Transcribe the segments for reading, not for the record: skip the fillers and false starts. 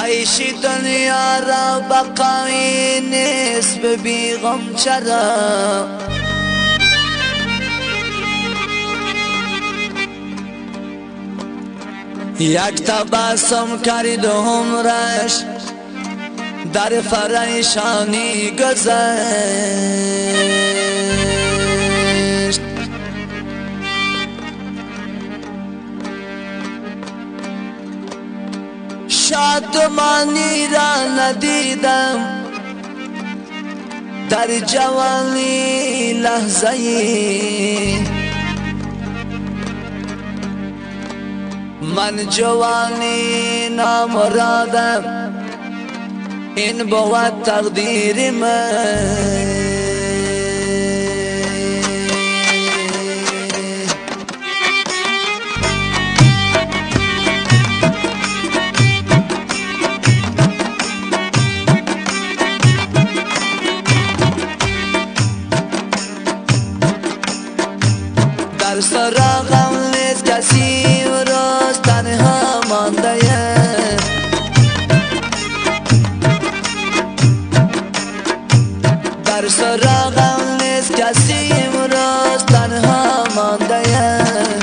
عیش دنیا را بقایی نیست به بیغم چرا، یک تبسم کرد عمرش در پریشانی گذشت. شادمانی را ندیدم در جوانی لحظه‌ای، من جوانی نامرادم این بود تقدیر من. در سراغم نیست کسی و روز تنها مانده ام، در سراغم نیست کسی و روز تنها مانده ام.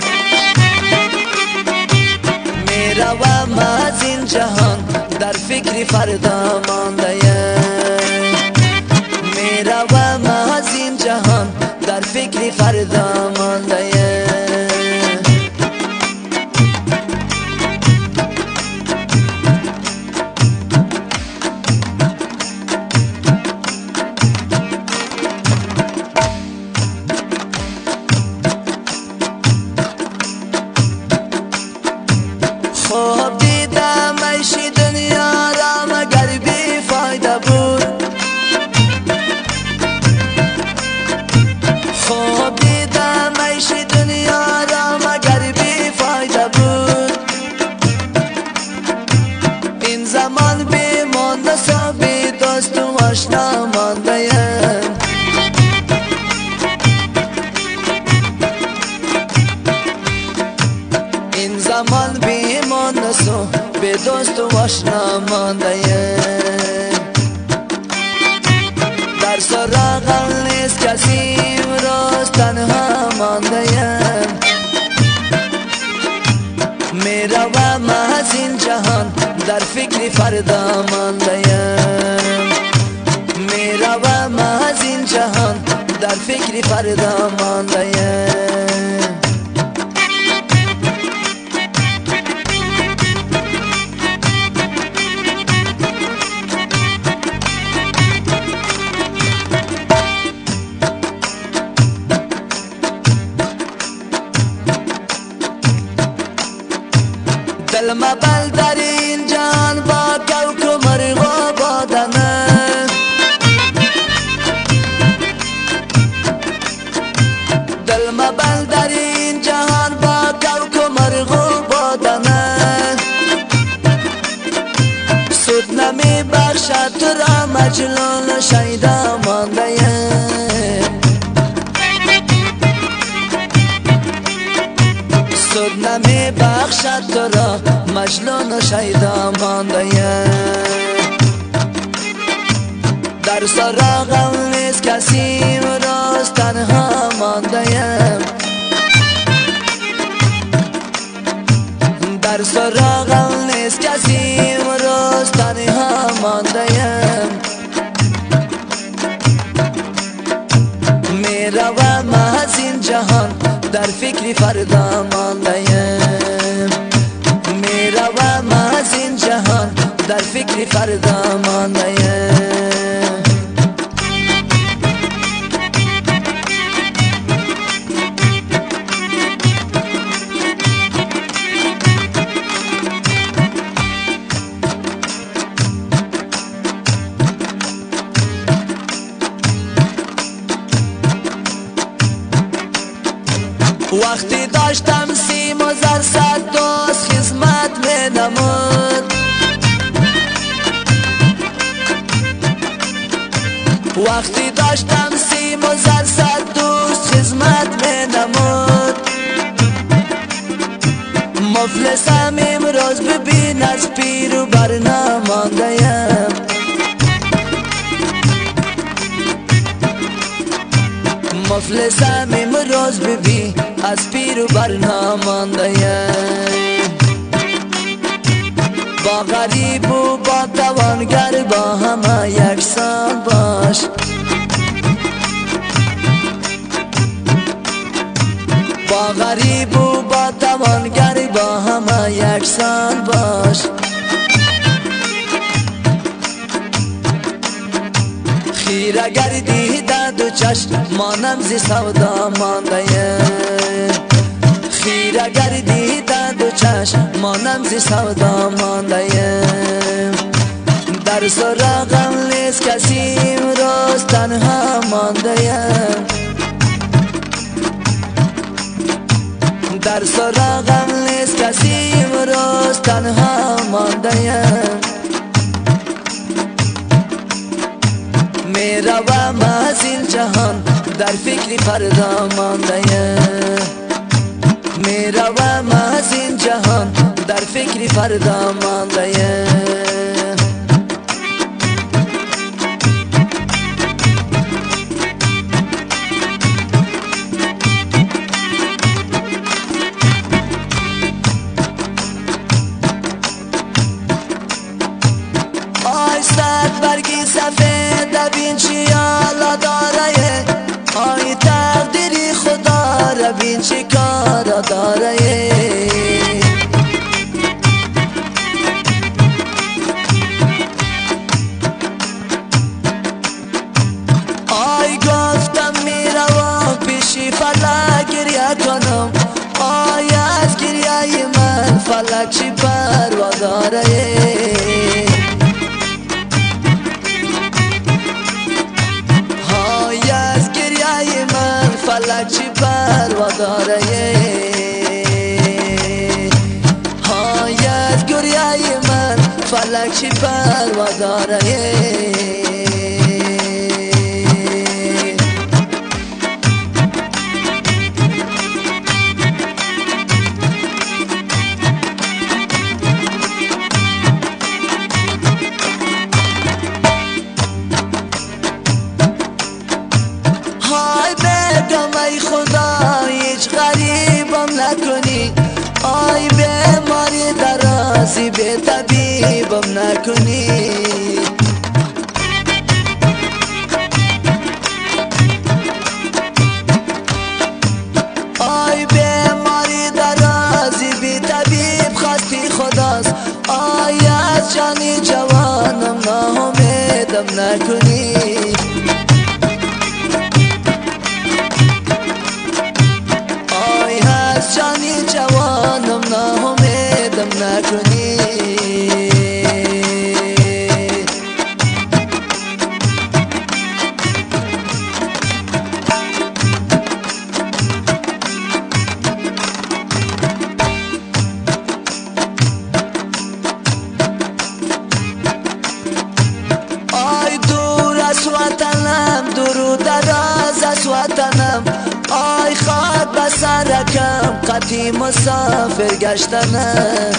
میروم از این جهان در فکر فردا مانده ام، میروم از این جهان در فکر فردا مانده ام. خوب دیدم عیش دنیا را مگر بی فایده بود، خوب دیدم عیش دنیا را مگر بی فایده بود. این زمان بی مانده و بی دوست و آشنا مانده ام، این زمان بی مانده و بی دوست و آشنا مانده ام. در سراغم نیست کسی و روز تنها مانده ام، میروم از این جهان در فکر فردا مانده ام، میروم از این جهان در فکر فردا مانده ام. دل مبل در این جان با کوک و مرغ و بادنه، دل مبل در این جهان با کوک و مرغ و بادنه. سود نمی بخشد تو را مجنون و شیدا مانده ام، سود نمی بخشد تو را مجنون و شیدا مانده ام. در سراغم نیست کسی و روز تنها مانده ام، در سراغم نیست کسی و روز تنها مانده ام. میروم از این جهان در فکر فردا مانده ام، میروم از این جهان در فکر فردا مانده ام. وقتی داشتم سیم و زر صد دوست خدمت می نمود، وقتی داشتم سیم و زر صد دوست خدمت می نمود. مفلسم امروز ببین از پیر و بر نمانده‌ام، مفلسم امروز ببین از پیر و بر نمانده‌ام. با غریب و با توانگر با همه یکسان باش، با غریب و با توانگر با همه یکسان باش. خیره گردی در دو چشم مانم زی سودا مانده‌ام، خیره گردی در دو چشم مانم زی سودا مانده‌ام. در سراغم نیست کسی امروز تنها مانده‌ام، در سراغم نیست کسی امروز تنها مانده‌ام. میروم از این جهان در فکر فردا مانده‌ام، میروم از این جهان در فکر فردا مانده‌ام. آی صد برگی سفید ببین چی حالا داره، آی تقدیری خدا را بین چی کارا داره. آی گفتم میروم پیشی فلک گریه کنم، آی از گریه من فلک چی پروا داره. فلک چی پروا داره، های از گریه من فلک چی پروا داره. ای خدا هیچ غریبم نکنی، آی بیماری درازی به طبیبم نکنی. آی بیماری درازی به طبیب خواستی خداست، آی از جانی جوانم ناامیدم نکنی. جانی جوانم ناامیدم نکنی. آی دور از وطنم، دور و دراز از وطنم، آی خواد به سرکم قطعی مسافر گشتنم.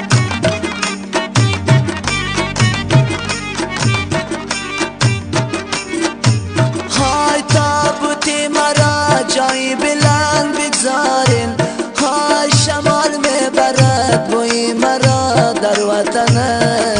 های تابوتی مرا جایی بلند بگذارین، های شمال میبرد بوی مرا در وطنم.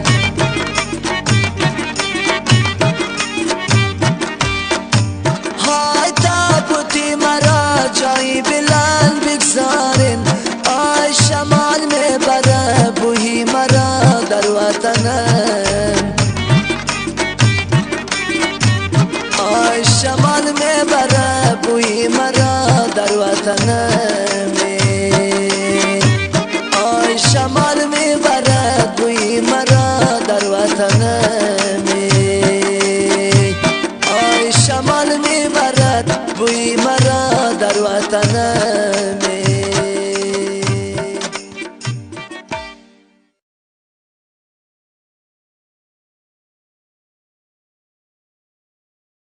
جایی بلند بگذارین، آی شمال میبره بوی مرا در وطنم. آی شمال میبره بوی مرا در وطنم. آی شمال میبره بوی مرا در وطنم. آی شمال میبرد بوی مرا در وطنم.